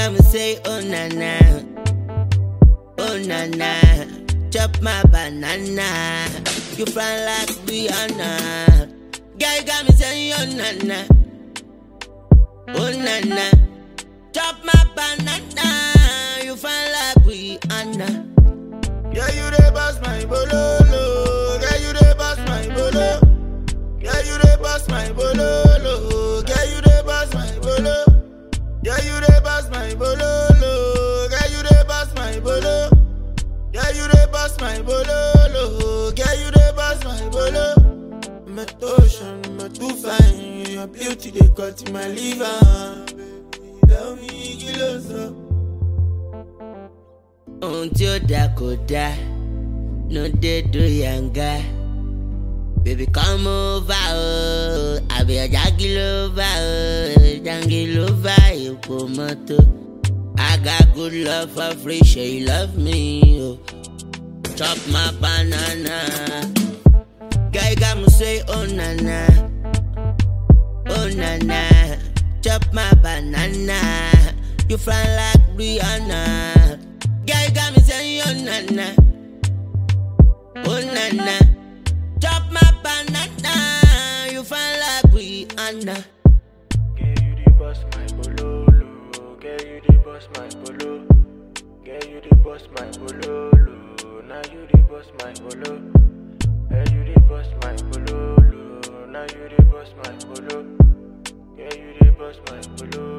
got me say, oh na na, oh na na. Chop my banana, you fly like Rihanna. Girl, you got me saying, oh na na, oh na na. Chop my banana, you fly like Rihanna. Yeah, you the boss, my bololo. Yeah, you the boss, my bolo. Yeah, you the boss, my bololo. Yeah, you the boss, my bolo. Yeah, you the boss, my bololo. Yeah, you the boss, my bolo. Yeah, you the boss, my bololo. Yeah, you the boss, my bolo. My ocean, my too fine. Your beauty, they cut in my liver. Baby, tell me, kilos up. Ohun tí ó dá kò dá, no dey do yanga. Baby come over, oh, àbí ọjà gílóbà, oh, jangilóbà èpo mọ́tò. I got good love for free, sure you love me, oh. Chop my banana. Girl, you got me say, oh na na, oh na na. Chop my banana, you fly like Rihanna. Girl, you got me saying, oh na na, oh na na. Chop my banana, you fine like Rihanna. Girl, you the boss, my bololo. Girl, you the boss, my bolo. Girl, you the boss, my bololo. Now you the boss, my bolo. Girl, you the boss, my bololo. Now you the boss, my bolo. Girl, you the boss, my bololo.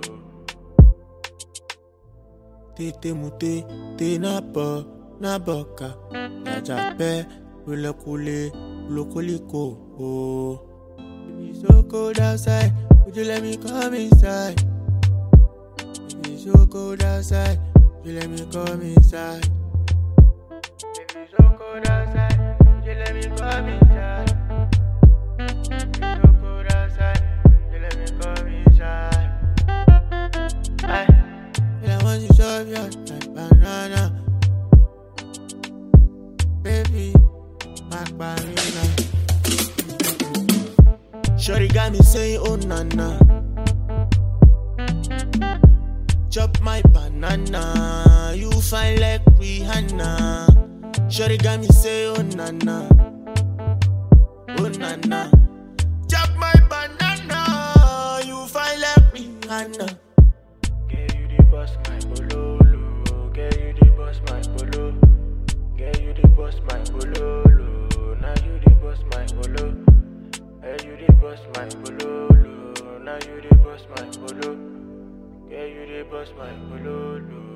Tete mute, te na po, na boka. Jajape, ulokule, ulokoliko, oh. It's so cold outside, would you let me come inside? It's so cold outside, would you let me come inside? It's so cold outside, would you let me come inside? It's so cold outside, would you let me come inside? I want you to shove you like banana. Baby, my banana. Shorty got me saying, oh na na. Chop my banana, you fine like Rihanna. Shorty got me saying, oh na na, oh na na. Chop my banana, you fine like Rihanna. Girl, you the boss, my bololo. Girl, you the boss, my bolo. Girl, you the boss, my bololo. Now you the boss, my bolo. Girl, you the boss, my bololo. Now you the boss, my bolo. Girl, you the boss, my bololo.